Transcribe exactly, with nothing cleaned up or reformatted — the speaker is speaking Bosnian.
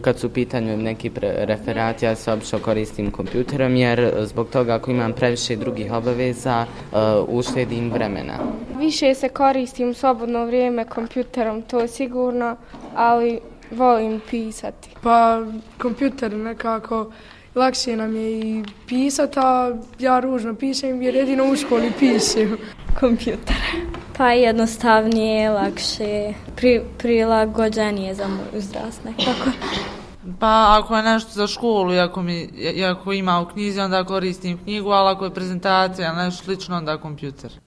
kad su u pitanju neki referati, ja se obično koristim kompjuterom jer zbog toga ako imam previše drugih obaveza, uh, uštedim vremena. Više se koristim slobodno vrijeme kompjuterom, to je sigurno, ali volim pisati. Pa kompjuter nekako lakše nam je i pisati, a ja ružno pišem jer jedino u školi pišem. Kompjuter. Pa jednostavnije, lakše, pri, prilagođenije za moj uzrast nekako. Pa ako je nešto za školu i ako, mi, i ako ima u knjizi, onda koristim knjigu, ali ako je prezentacija, nešto slično, onda kompjuter.